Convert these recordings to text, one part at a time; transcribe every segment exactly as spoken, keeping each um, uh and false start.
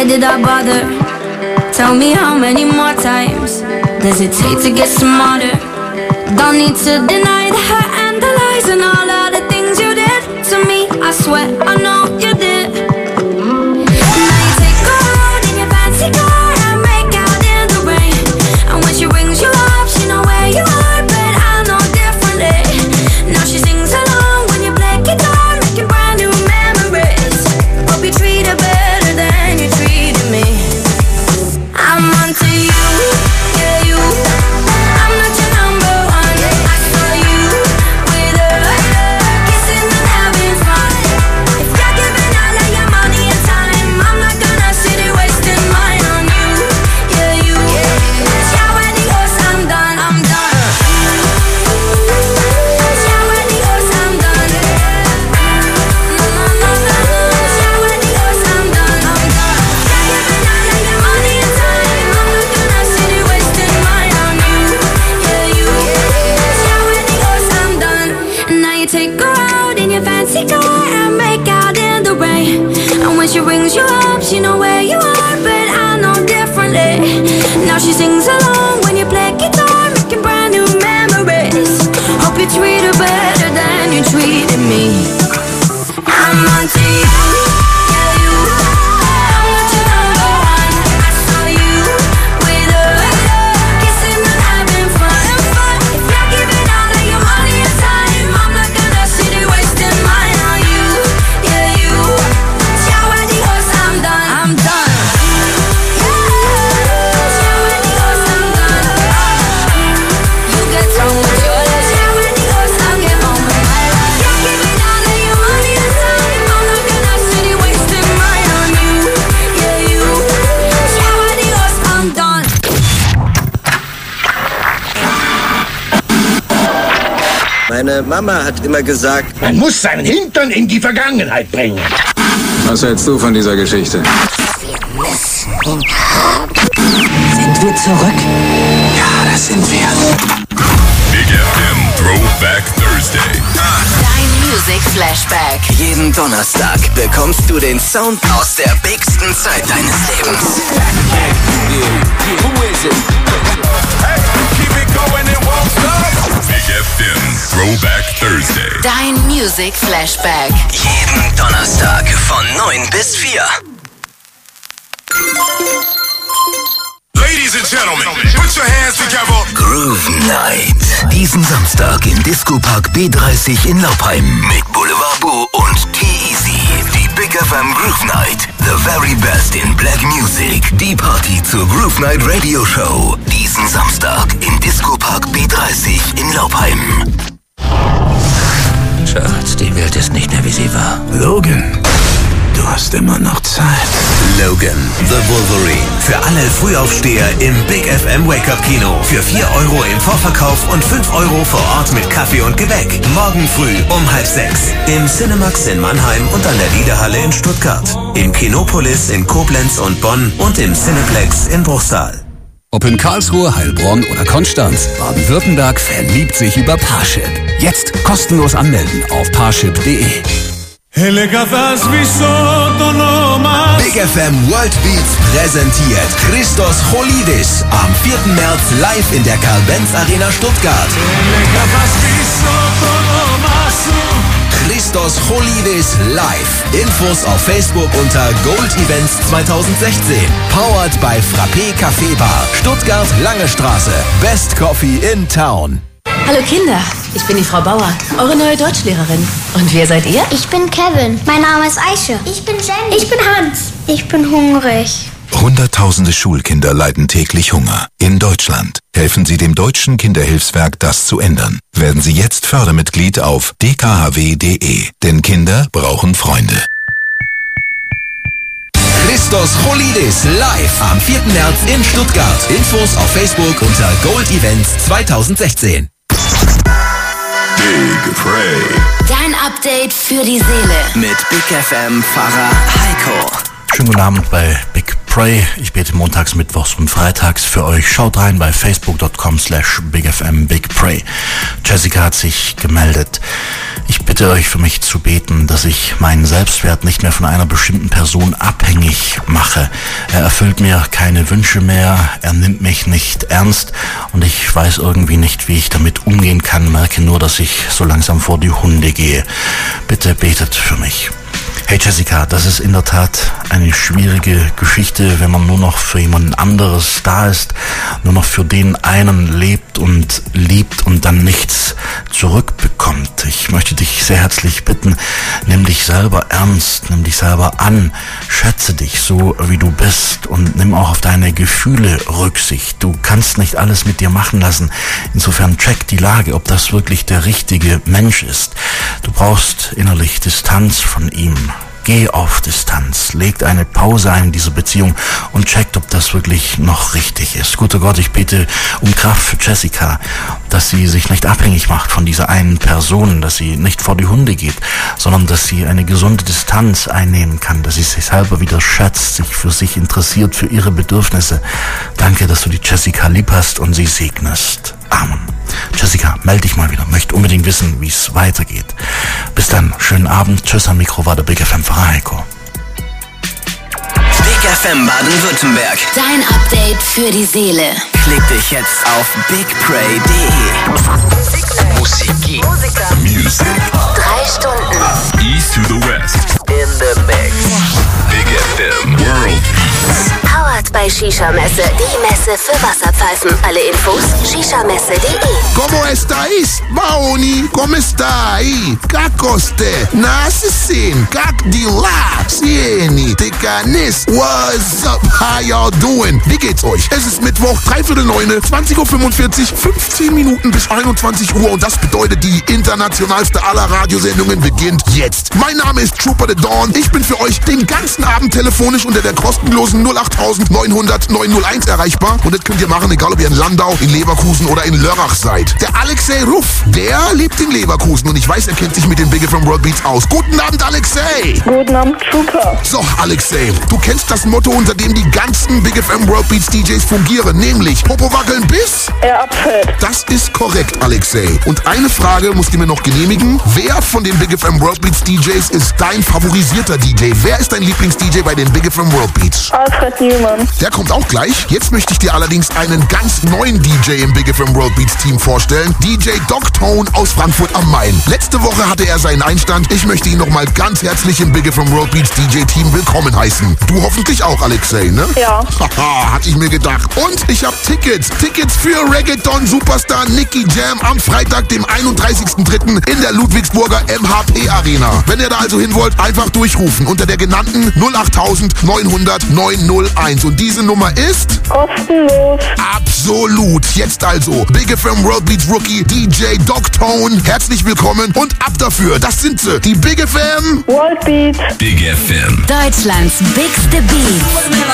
Why did I bother? Tell me how many more times does it take to get smarter? Don't need to deny the hurt and the lies and all of the things you did to me. I swear I know you did. Now you take her out in your fancy car and make out in the rain. And when she rings you up, she know where you are, but I know differently. Now she sings along when you play guitar, making brand new memories. Hope you treat her better than you treated me. I'm onto you, yeah you. I'm not your number one. I saw you with her, kissing and having fun. If you're giving all of your money and time, I'm not gonna sit here wasting mine on you, yeah you. Ciao adios, I'm done, I'm done. Ciao adios, I'm done. No, no, no, no. Ciao adios, I'm done, I'm done. If you're giving all of your money and time, I'm not gonna sit here wasting mine on you, yeah you. Ciao adios, I'm done. And now you take her out in your fancy car and make out in the rain. And when she rings you up, she know where you are, but I know differently. Now she sings along when you play guitar, making brand new memories. Hope you treat her better than you treated me. I'm onto you, yeah you. I'm not your number one. I saw you with her, kissing and having fun. If you're giving all of your money and time, I'm not gonna sit here wasting mine on you, yeah you. Ciao adios, I'm done, I'm done. Ciao adios, I'm done. You get on with your life. Ciao adios, I'll get on with my life. You're giving all of your money and time, I'm not gonna sit here wasting mine on you, yeah you. Ciao adios, I'm done. Meine Mama hat immer gesagt, Man muss seinen Hintern in die Vergangenheit bringen. Was hältst du von dieser Geschichte? Sind wir zurück? Ja, das sind wir. Big F M Throwback Thursday. Dein Music Flashback. Jeden Donnerstag bekommst du den Sound aus der bigsten Zeit deines Lebens. Big F M Throwback Thursday. Dein Music Flashback. Jeden Donnerstag von neun bis vier. Ladies and gentlemen, put your hands together. Groove Night. Diesen Samstag im Disco Park B dreißig in Laupheim mit Boulevard Boo und T-Eazy. Die Big F M Groove Night. The very best in Black Music. Die Party zur Groove Night Radio Show. Diesen Samstag im Disco Park B dreißig in Laupheim. Schatz, die Welt ist nicht mehr, wie sie war. Logan, du hast immer noch Zeit. Logan, The Wolverine. Für alle Frühaufsteher im Big F M Wake-Up-Kino. Für vier Euro im Vorverkauf und fünf Euro vor Ort mit Kaffee und Gebäck. Morgen früh um halb sechs. Im Cinemax in Mannheim und an der Liederhalle in Stuttgart. Im Kinopolis in Koblenz und Bonn und im Cineplex in Bruchsal. Ob in Karlsruhe, Heilbronn oder Konstanz, Baden-Württemberg verliebt sich über Parship. Jetzt kostenlos anmelden auf parship punkt de. Big F M World Beats präsentiert Christos Cholidis am vierten März live in der Carl-Benz Arena Stuttgart. Christos Cholidis live. Infos auf Facebook unter Gold Events zwanzig sechzehn. Powered by Frappé Café Bar. Stuttgart Lange Straße. Best Coffee in Town. Hallo Kinder, ich bin die Frau Bauer, eure neue Deutschlehrerin. Und wer seid ihr? Ich bin Kevin. Mein Name ist Aisha. Ich bin Jenny. Ich bin Hans. Ich bin hungrig. Hunderttausende Schulkinder leiden täglich Hunger. In Deutschland. Helfen Sie dem Deutschen Kinderhilfswerk, das zu ändern. Werden Sie jetzt Fördermitglied auf d k h w punkt de. Denn Kinder brauchen Freunde. Christos Cholidis live am vierten März in Stuttgart. Infos auf Facebook unter Gold Events zwanzig sechzehn. Big Pray. Dein Update für die Seele. Mit Big F M-Pfarrer Heiko. Schönen guten Abend bei Big Pray. Ich bete montags, mittwochs und freitags für euch. Schaut rein bei facebook punkt com slash bigfm Big Pray. Jessica hat sich gemeldet. Ich bitte euch, für mich zu beten, dass ich meinen Selbstwert nicht mehr von einer bestimmten Person abhängig mache, Er erfüllt mir keine Wünsche mehr, er nimmt mich nicht ernst und ich weiß irgendwie nicht, wie ich damit umgehen kann, merke nur, dass ich so langsam vor die Hunde gehe. Bitte betet für mich. Hey Jessica, das ist in der Tat eine schwierige Geschichte, wenn man nur noch für jemand anderes da ist, nur noch für den einen lebt und liebt und dann nichts zurückbekommt. Ich möchte dich sehr herzlich bitten, nimm dich selber ernst, nimm dich selber an, schätze dich so, wie du bist und nimm auch auf deine Gefühle Rücksicht. Du kannst nicht alles mit dir machen lassen. Insofern check die Lage, ob das wirklich der richtige Mensch ist. Du brauchst innerlich Distanz von ihm. Geh auf Distanz, legt eine Pause ein in dieser Beziehung und checkt, ob das wirklich noch richtig ist. Guter Gott, ich bete um Kraft für Jessica, dass sie sich nicht abhängig macht von dieser einen Person, dass sie nicht vor die Hunde geht, sondern dass sie eine gesunde Distanz einnehmen kann, dass sie sich selber wieder schätzt, sich für sich interessiert, für ihre Bedürfnisse. Danke, dass du die Jessica lieb hast und sie segnest. Amen. Jessica, melde dich mal wieder. Möchte unbedingt wissen, wie es weitergeht. Bis dann. Schönen Abend. Tschüss, am Mikro war der Big F M-Fahrer Heiko. Big F M Baden-Württemberg. Dein Update für die Seele. Klick dich jetzt auf big pray punkt de. Musik. Music. Drei Stunden. East to the West. In the mix. Big F M World Beats. Powered by Shisha Messe, die Messe für Wasserpfeifen. Alle Infos shishamesse punkt de. ¿Cómo estáis? Baoni, ¿cómo estáis? Kakoste, Nasisin, Kakdila, Sieni, Tekanis. What's up? How y'all doing? Wie geht's euch? Es ist Mittwoch, dreiviertel neune, zwanzig Uhr fünfundvierzig, fünfzehn Minuten bis einundzwanzig Uhr und das bedeutet, die internationalste aller Radiosendungen beginnt jetzt. Mein Name ist Trooper the Dawn. Ich bin für euch den ganzen Abend telefonisch unter der kostenlosen null acht neun null null neun null eins erreichbar und das könnt ihr machen, egal ob ihr in Landau, in Leverkusen oder in Lörrach seid. Der Alexei Ruff, der lebt in Leverkusen und ich weiß, er kennt sich mit den Big F M World Beats aus. Guten Abend, Alexei! Guten Abend, Trooper. So, Alexei, du kennst das Motto, unter dem die ganzen Big F M World Beats D Js fungieren, nämlich Popo wackeln bis er abfällt. Das ist korrekt, Alexei. Und eine Frage musst du mir noch genehmigen. Wer von den Big F M World Beats D Js ist dein favorisierter D J? Wer ist dein Lieblings-D J bei den Big F M World Beats? Alfred Newman. Der kommt auch gleich. Jetzt möchte ich dir allerdings einen ganz neuen D J im Big F M World Beats Team vorstellen. D J Dogtone aus Frankfurt am Main. Letzte Woche hatte er seinen Einstand. Ich möchte ihn nochmal ganz herzlich im Big F M World Beats D J Team willkommen heißen. Du hoffentlich auch, Alexei, ne? Ja. Haha, hatte ich mir gedacht. Und ich habe Tickets. Tickets für Reggaeton-Superstar Nicky Jam am Freitag, dem einunddreißigsten dritten in der Ludwigsburger M H P Arena. Wenn ihr da also hin wollt, einfach durchrufen unter der genannten null acht neun null null neun null eins. Und diese Nummer ist kostenlos. Absolut. Jetzt also Big F M World Beats Rookie D J Dogtone. Herzlich willkommen und ab dafür. Das sind sie. Die Big F M World Beats. Big F M. Deutschlands bigste Beats.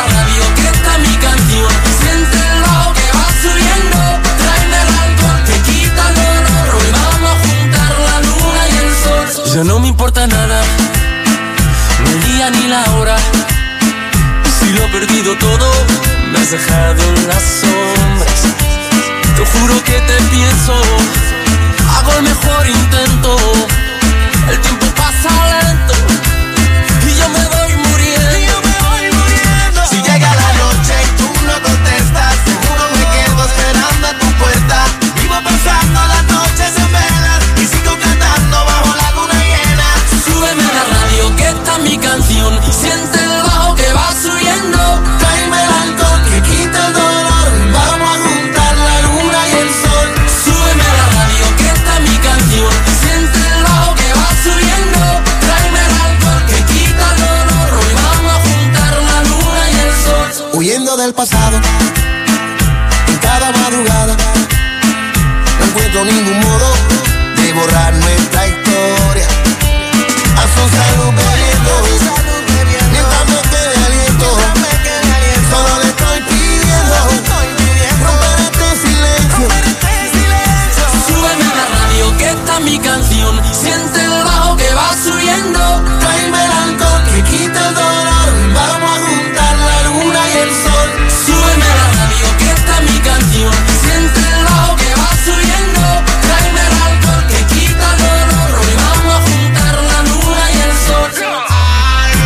Ya no me importa nada, ni el día ni la hora. Si lo he perdido todo, me has dejado en las sombras. Te juro que te pienso, hago el mejor intento. El tiempo pasa lento y yo me voy muriendo. Y yo me voy muriendo. Si llega la noche y tú no contestas, seguro me quedo esperando a tu puerta. Vivo pasando las noches en velas y sigo cantando bajo la luna llena. Súbeme a la radio que está mi canción. Siente el bajo que va subiendo. Tráeme el alcohol que quita el dolor. Vamos a juntar la luna y el sol. Súbeme a la radio que está mi canción. Siente el bajo que va subiendo. Tráeme el alcohol que quita el dolor. Hoy vamos a juntar la luna y el sol. Huyendo del pasado, en cada madrugada, no encuentro ningún modo de borrar nuestra historia. A su salud bebiendo, mientras me quede aliento, solo le estoy pidiendo romper este silencio. Súbeme a la radio que está mi canción. Siente el bajo que va subiendo. Tráeme el alcohol que quita el dolor. Vamos a juntar la luna y el sol. Súbeme a la radio que está mi canción. Siente el bajo que va subiendo. Tráeme el alcohol que quita el dolor. Hoy vamos a juntar la luna y el sol.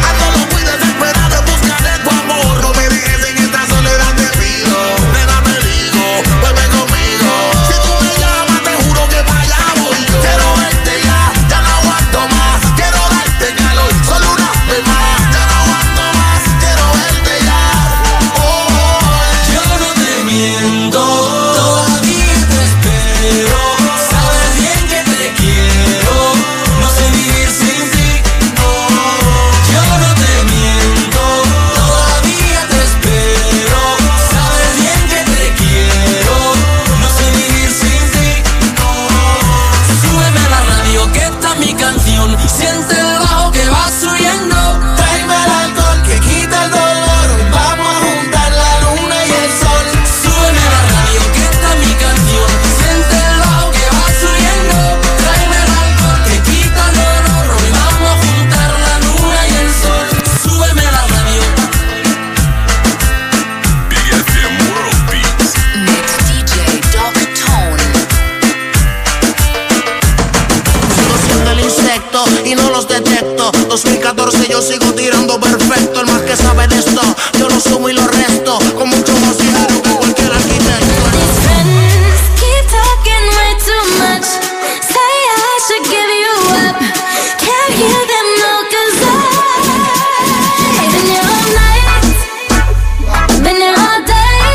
dos mil catorce yo sigo tirando perfecto. El más que sabe de esto, yo lo sumo y lo resto con mucho más dinero que cualquier arquitecto. Friends keep talking way too much. Say I should give you up. Can't hear them now 'cause I've been here all night, been here all day,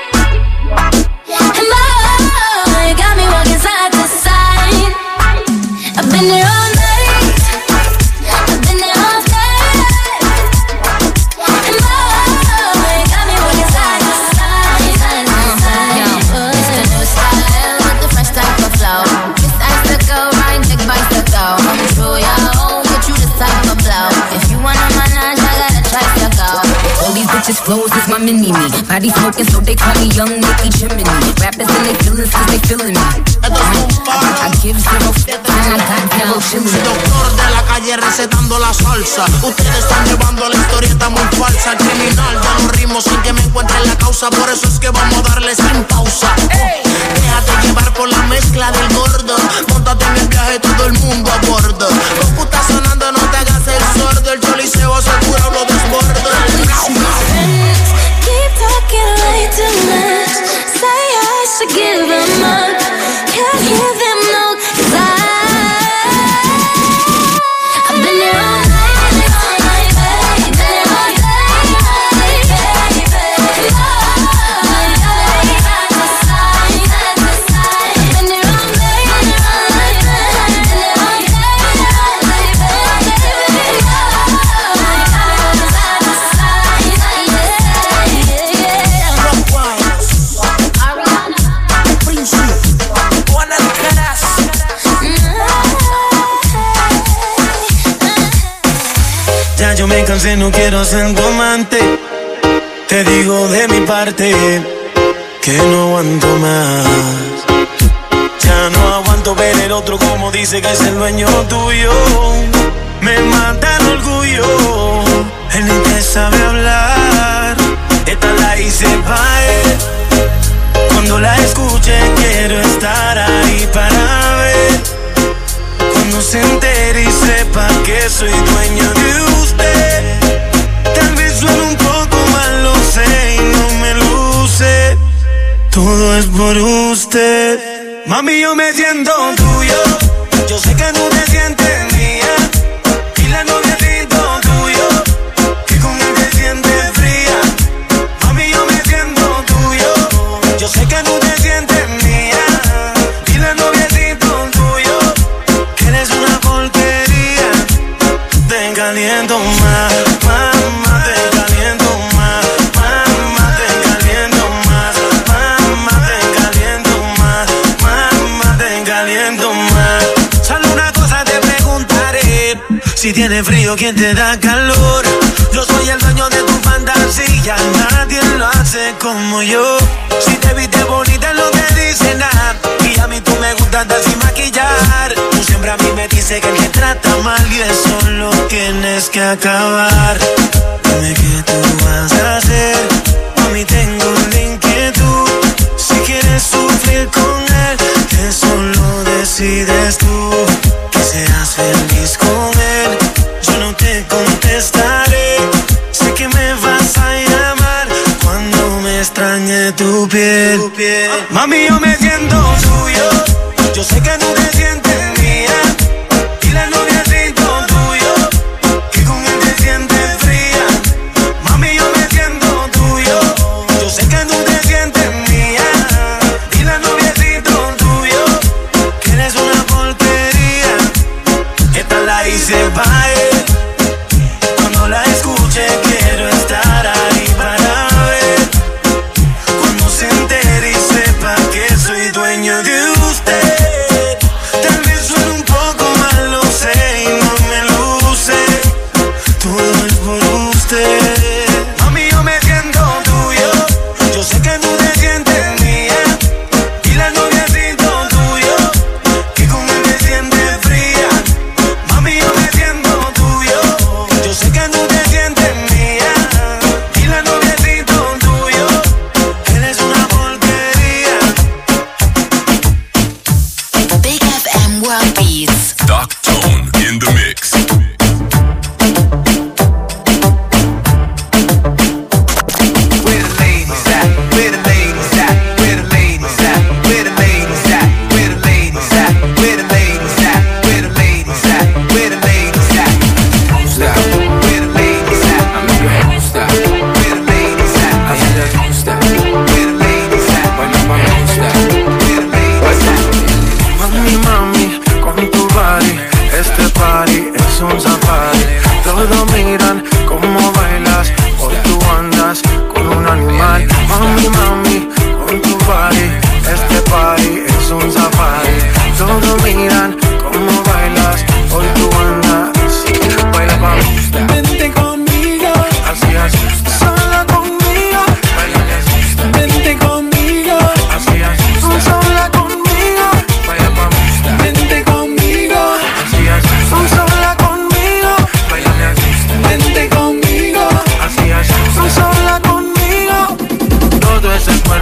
and boy, you got me walking side to side. I've been here all night, I've been here all day, and boy, you got me walking side to side, side to side. Yo, it's the new style with the fresh type of flow. This icicle, ride dick bicycle. I'm true, yo, get you this type of blow. If you wanna manage, I got a tricycle. All these bitches flows is my mini-me. Body smoking, so they call me Young Nicky Chimney. Rappers and they feelings cause they feeling me. I, I give zero f***, and I got zero chillin'. Doctor de la calle recetando la salsa. Ustedes están llevando la historieta muy falsa. El criminal de los ritmos sin que me encuentren la causa. Por eso es que vamos a darle sin pausa. Oh, déjate llevar por la mezcla del gordo. Móntate en el viaje, todo el mundo a bordo. Los putas sonando, no te hagas el sordo. El choliseo seguro lo desbordo. Keep talking way too much. Say I should give them up. Can't hear them now 'cause I've been here all night, all night, baby. Been here all day, baby, baby. Oh, you got me side to side, side to side. Been here all night, all night, baby. Been here all day, baby, baby. Oh, you got me side to side, side to side. Ya yo me cansé, no quiero ser tu amante. Te digo de mi parte que no aguanto más. Ya no aguanto ver el otro como dice que es el dueño tuyo. Me mata el orgullo, él ni te sabe hablar. Esta la hice pa' él. Cuando la escuche quiero estar ahí para ver. Cuando se entere y sepa que soy dueño de usted. Tal vez suene un poco mal, lo sé y no me luce. Todo es por usted. Mami, yo me siento tuyo. Yo sé que tú te sientes mía. Y la novia siento tuyo, que con él te sientes fría. Mami, yo me siento tuyo. Yo sé que tú te sientes mía. Y la novia siento tuyo, que eres una porquería. Te caliento más, mamá, te caliento más. Mamá, te caliento más. Mamá, te caliento más. Mamá, te caliento más. Solo una cosa te preguntaré: si tiene frío, ¿quién te da calor? Yo soy el dueño de tu fantasía, nadie lo hace como yo. Si te viste bonita no te dice nada, y a mí tú me gustas andar sin maquillar. Tú siempre a mí me dices que te trata mal y eso lo tienes que acabar. Dime qué tú vas a hacer, a mí tengo una inquietud. Si quieres sufrir con él, eso lo decides tú. Que seas feliz con él, yo no te contestaré. Sé que me vas a llamar cuando me extrañe tu piel. Mami, yo me siento tuyo. Yo sé que tú te sientes mía. Y la novia siento tuyo, que con él te sientes fría. Mami, yo me siento tuyo. Yo sé que tú te sientes mía. Y la novia siento tuyo, que eres una porquería. Esta la hice pa' él. Cuando la escuche quiero estar ahí para ver. Cuando se entere y sepa que soy dueño de usted. Tal vez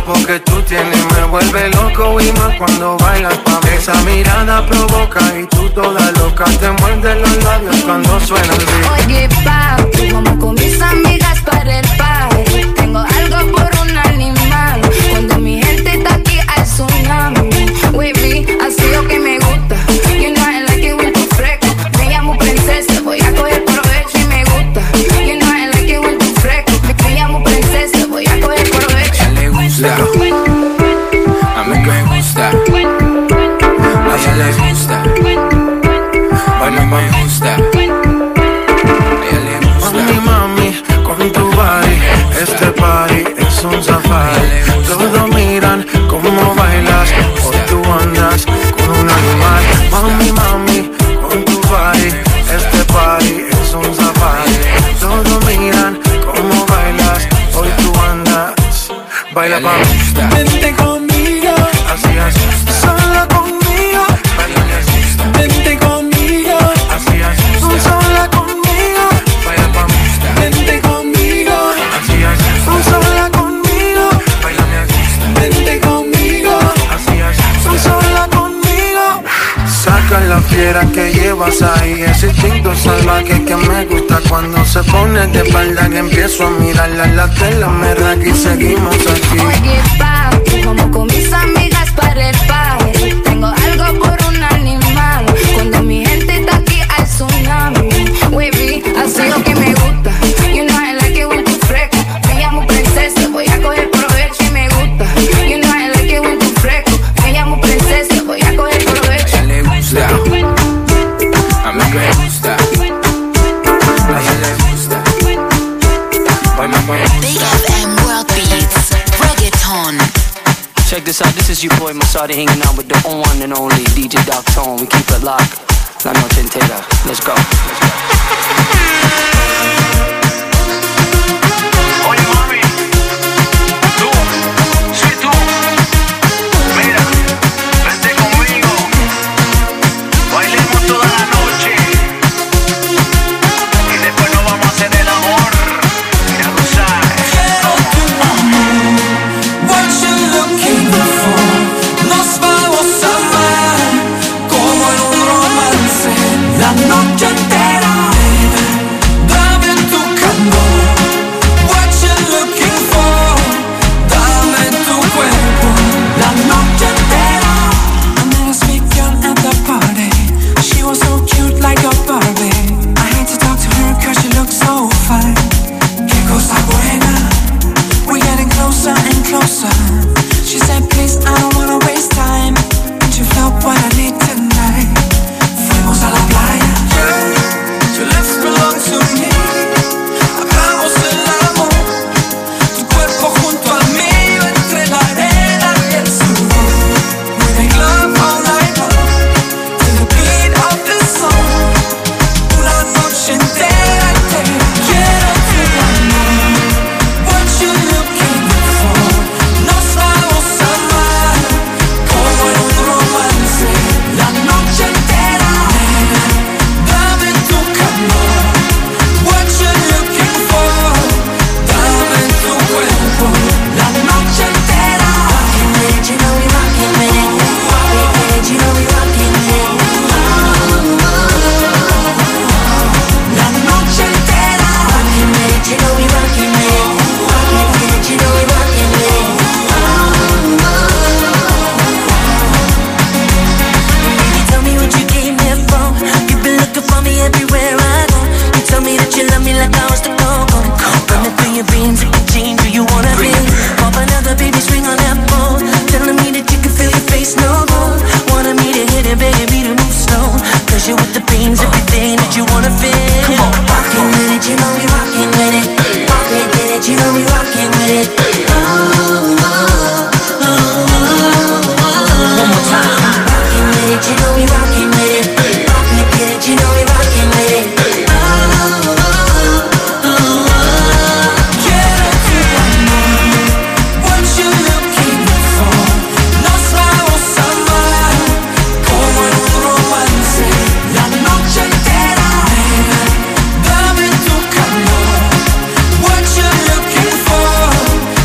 cuerpo que tú tienes me vuelve loco y más cuando bailas pa' mí. Esa mirada provoca y tú toda loca te muerdes los labios cuando suena el beat. Oye, papi, vamos con mis amigas para el party. Tengo algo por un animal. Cuando mi gente está aquí hay tsunami. Wavy, así lo que me gusta. You know I like it when tú fresco. Me llamo princesa, voy a coger provecho y me gusta. You know I like it when tú fresco. Me llamo princesa, voy a coger provecho. A ella le gusta, a mí me gusta. A ella le gusta, a mí me gusta. Mami, mami, con tu body, este party es un safari. Todos miran cómo bailas, hoy tú andas con un animal. Mami, mami, con tu body, este party es un safari. Todos miran cómo bailas, hoy tú andas. Baila pa' mí. Vente conmigo, así asusta. sola conmigo. Baila me asusta. Vente conmigo, así asusta. sola conmigo. Baila pa' mí. Vente conmigo, así asusta. sola conmigo. Baila me asusta. Vente conmigo, así asusta. sola conmigo. Saca la fiera que llevas ahí, ese instinto salvaje que me gusta cuando se pone de espalda, que empiezo a mirarla la tela, me raca y seguimos aquí. Oye, papi, vamos con mis amigas para el party. Tengo algo por un animal. Cuando mi gente está aquí hay tsunami. Wavy, así lo que me gusta. You know I like it when tú fresco. Me llamo princesa, voy a coger provecho y me gusta. You know I like it when tú fresco. Me llamo princesa, voy a coger provecho. A ella le gusta, a mí me gusta. A ella le gusta, a mí me gusta. Big F M World Beats, Reggaeton. Check this out, this is your boy Masada hanging out with the one and only D J Doc Tone. We keep it locked, la noche entera. Let's go. Let's go. Oye mami, tú, sí tú, mira, vente conmigo, bailemos toda la noche y después nos vamos a hacer el amor, mira tú sabes. Quiero tu amor, what you looking for. Nos vamos a amar como en un romance la noche entera. Dame tu calor, what you looking for. Dame tu cuerpo la noche entera. I met a sweet girl at the party. She was so cute like a Barbie. I had to talk to her cause she looked so fine. Qué cosa buena. We're getting closer and closer. She said please I don't wanna waste time. And she felt what I need tonight. Fuimos a la playa. Yeah, your lips belong to me. Hagamos el amor. Tu cuerpo junto al mío entre la arena y el sudor. We make love all night long to the beat of the song. Una noche entera, entera. Quiero tu amor. What you looking for? Nos vamos a amar como en un romance la noche entera. Dame tu calor. What you looking for? Dame tu cuerpo la noche entera. Rockin' with it, you know we rockin' with it. Rockin' with it, you know we rockin' with it. La noche entera. Rockin' with it, you know we rockin' with it. Rockin' with it, you know we rockin' with it. Baby, tell me what you came here for. You've been looking for me everywhere I go. You tell me that you love me like I was the go-go. Running through your veins, it can change who you wanna be. Pop another baby, swing on that pole. Telling me that you can feel your face no more. Wanted me to hit it, begging me to move slow. Cause you with the pains, everything that you wanna feel. Come on, rockin' with it, you know we rockin' with it. Rockin' with it, you know we rockin' with it. Oh, oh, oh, oh. One more time. Rockin' with it, you know we rockin' with it. Rockin' with it, you know we rockin' with it. Oh, oh, oh, oh. Quiero tu amor. What you looking for? Nos vamos a amar como en un romance la noche entera. Dame tu calor. What you looking for?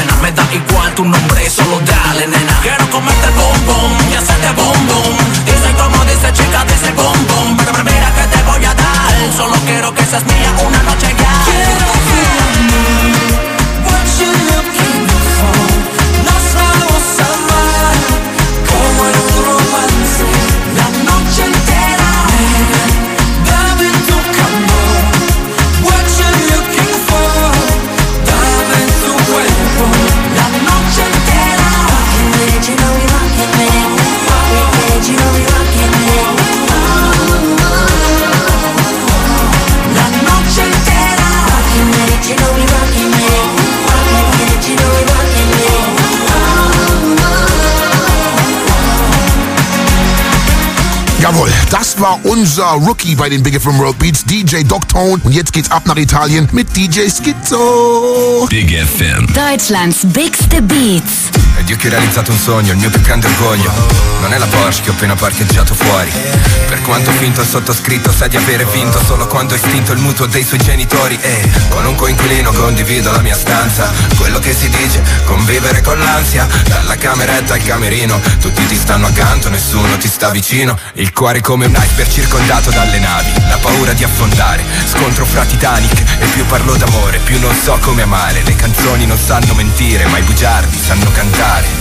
nena, me da igual tu nombre, solo dale, nena. Quiero comerte el bom bom y hacerte bom bom. Dice como dice chica, dice bom bom. Pero mira que te voy a dar, solo quiero que seas mía una noche ya. Quiero ver what you looking for. Nos vamos a amar como en un romance la noche entera. Dame tu calor, what you looking for. Dame tu cuerpo la noche entera. Rockin' with you, know we rockin' with. Rockin' with you, know we rockin' with. La noche entera. Rockin' with you, know we rockin' with. Rockin' with you, know we rockin' with. Jawohl, das war unser Rookie bei den Big F M World Beats, D J Dogtone. Und jetzt geht's ab nach Italien mit D J Schizzo. Big F M. Deutschlands bigste Beats. Ed io che ho realizzato un sogno, il mio più grande orgoglio. Non è la Porsche che ho appena parcheggiato fuori. Per quanto finto il sottoscritto sa di avere vinto solo quando ho estinto il mutuo dei suoi genitori. E con un coinquilino condivido la mia stanza. Quello che si dice, convivere con l'ansia. Dalla cameretta al camerino, tutti ti stanno accanto, nessuno ti sta vicino. Il cuore come un iceberg circondato dalle navi. La paura di affondare, scontro fra Titanic. E più parlo d'amore, più non so come amare. Le canzoni non sanno mentire, ma i bugiardi sanno cantare.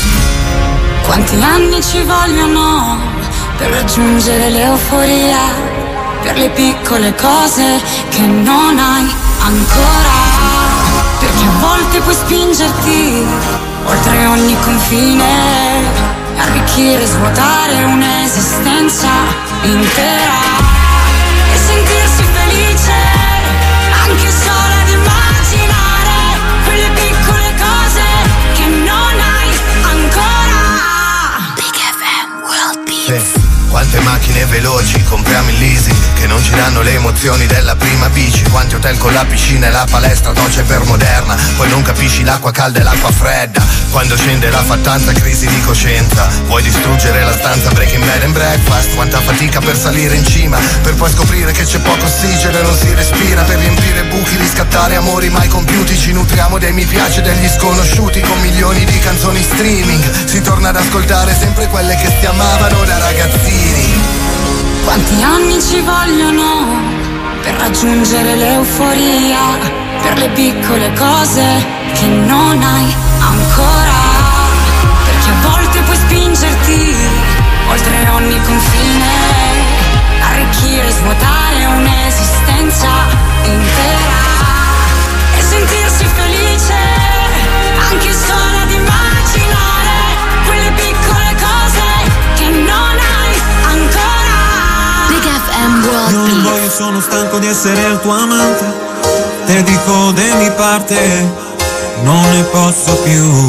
Quanti anni ci vogliono per raggiungere l'euforia, per le piccole cose che non hai ancora, perché a volte puoi spingerti oltre ogni confine, arricchire, svuotare un'esistenza intera e sentirsi felice anche solo ad immaginare quelle piccole cose che non hai ancora. Big F M World Beats. Sì. Quante macchine veloci compriamo in leasing che non ci danno le emozioni della prima bici. Quanti hotel con la piscina e la palestra, dolce per moderna. Poi non capisci l'acqua calda e l'acqua fredda. Quando scende la fattanza, crisi di coscienza. Vuoi distruggere la stanza, breaking bed and breakfast. Quanta fatica per salire in cima, per poi scoprire che c'è poco ossigeno e non si respira. Per riempire buchi, riscattare amori mai compiuti. Ci nutriamo dei mi piace degli sconosciuti. Con milioni di canzoni streaming si torna ad ascoltare sempre quelle che si amavano da ragazzini. Quanti anni ci vogliono per raggiungere l'euforia, per le piccole cose che non hai ancora, perché a volte puoi spingerti oltre ogni confine, arricchire, svuotare un'esistenza intera e sentirsi felice anche solo ad immaginare quelle piccole cose che non hai ancora. Big F M World Io non voglio, sono stanco di essere il tuo amante. Te dico de mi parte, non ne posso più.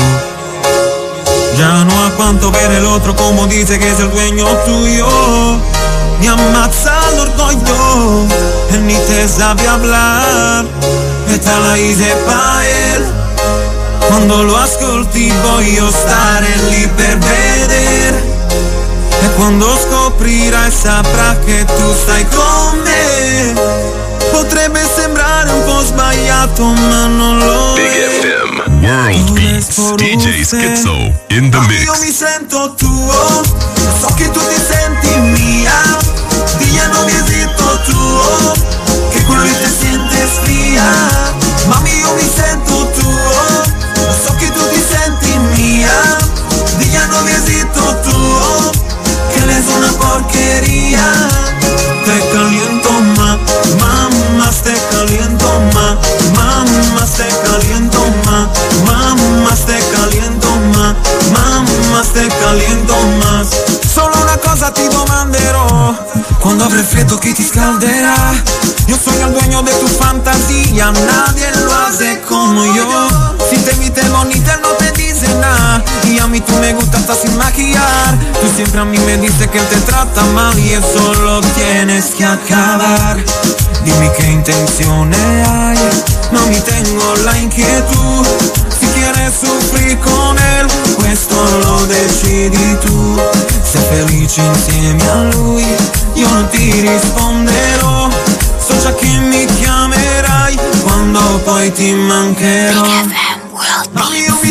Ya no aguanto ver el otro como dice que es el dueño tuyo. Me ammazza l'orgoglio e ni te sabe hablar. E te la hice pa' él. Quando lo ascolti voglio stare lì per vedere. E quando scoprirai saprà che tu stai con me. Potrebbe sembrare un po' sbagliato ma non lo Big è. F M World Beats, D J Schizzo in the mix. Io mi sento tuo, so che tu ti senti mia. Día no mi esito tuo, che quello lì te siente spia. Mami io mi sento tuo, so che tu ti senti mia. Día no mi esito tuo, que él es una porquería. Te caliento ma, mamá te caliento ma, mamá te caliento ma, mamá te caliento ma, mamá te caliento más. Solo una cosa ti domanderò, quando avrai freddo chi ti scalderà. Yo soy el dueño de tu fantasía, nadie lo hace como yo. Si te viste bonita no te dice nada, y a mí tú me gusta hasta sin maquillar. Tú siempre a mí me dices que él te trata mal y eso lo tienes que acabar. Dime qué intenciones hay, mami tengo la inquietud. Si quieres sufrir con él, questo lo decidi tu. Sei felice insieme a lui, io non ti risponderò. So già che mi chiamerai quando poi ti mancherò. Mami io mi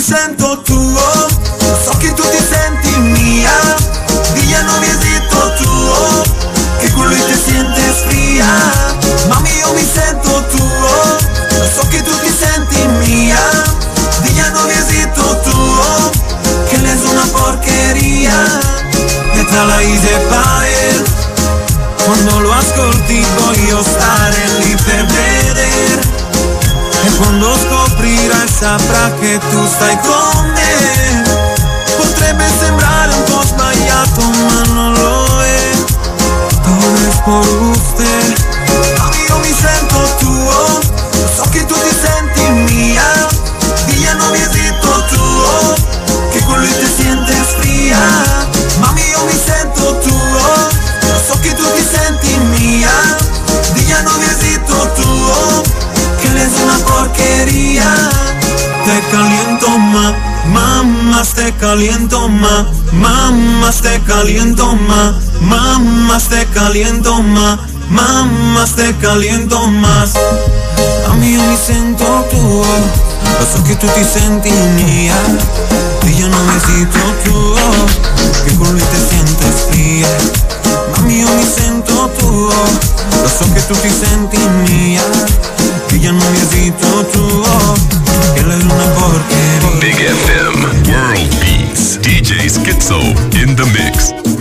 sento tuo, so che tu ti senti mia, día no mi esito tuo, che con lui te sientes fría. Mami io mi sento tuo, so che tu ti senti mia, día no mi esito tuo, che él es una porquería. E tra la hice pa' él, quando lo ascolti voglio stare lì per vedere. E quando scoprirai saprà che tu stai con me. Potrebbe sembrare un po' sbagliato ma non lo è. Todo es por usted. Mami io mi sento tuo, so che tu ti senti mia, día no mi esito tuo, che con lui te sientes fría. Mami io mi sento tuo, so che tu ti senti mia, día no mi esito tuo, que él es una porquería. Te caliento ma, mamas te caliento ma, mamas te caliento ma, mamas te caliento ma, mamas te caliento más. Mami io mi sento tuo, lo so che tu ti senti mia, io non esito tuo, che con lui te sientes fría. Mami io mi sento tuo, lo so che tu ti senti mia, io non esito tuo, che él es una porquería. Big F M World Beats, D J Schizo in the mix.